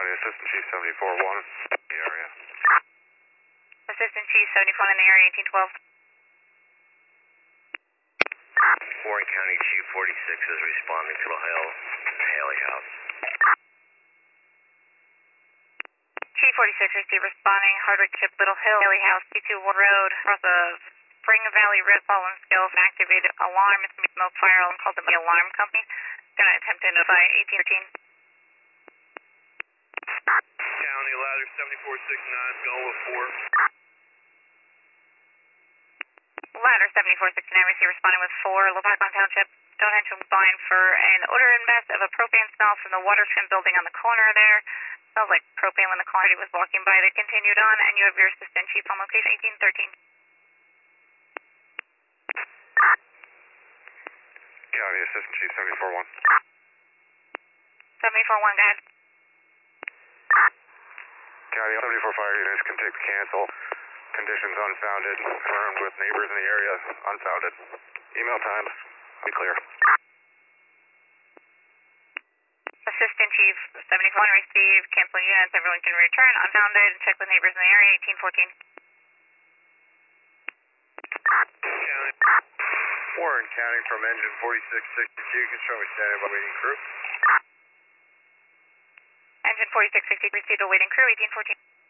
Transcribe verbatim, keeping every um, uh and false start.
County Assistant Chief seventy-four one, the area. Assistant Chief seventy-four in the area, eighteen twelve. Warren County Chief forty-six is responding to the Hale, Haley House. Chief forty-six received responding, Hardwick Chip, Little Hill, Haley House, C two Wood Road, across the Spring Valley Red Fallen Scales, activated alarm. It's going to be smoke fire alarm, called the alarm company. Going to attempt to notify eighteen thirteen. County ladder seventy-four sixty-nine, going with four. Ladder seventy-four sixty-nine, receive responding with four, Lopakon Township, Stonehenge line for an odor and mess of a propane smell from the water trim building on the corner there. Smells like propane when the quantity was walking by. They continued on, and you have your assistant chief on location, eighteen thirteen. County Assistant Chief seventy-four one. seventy-four one, go ahead. County seventy-four fire units can take the cancel. Conditions unfounded. Confirmed with neighbors in the area. Unfounded. Email times. Be clear. Assistant Chief seventy-four one, receive, cancel units, everyone can return, unfounded, check with neighbors in the area, eighteen fourteen. County. Warren County from engine forty-six sixty-two, confirm we standing by waiting crew. Engine forty-six sixty, received a waiting crew, eighteen fourteen.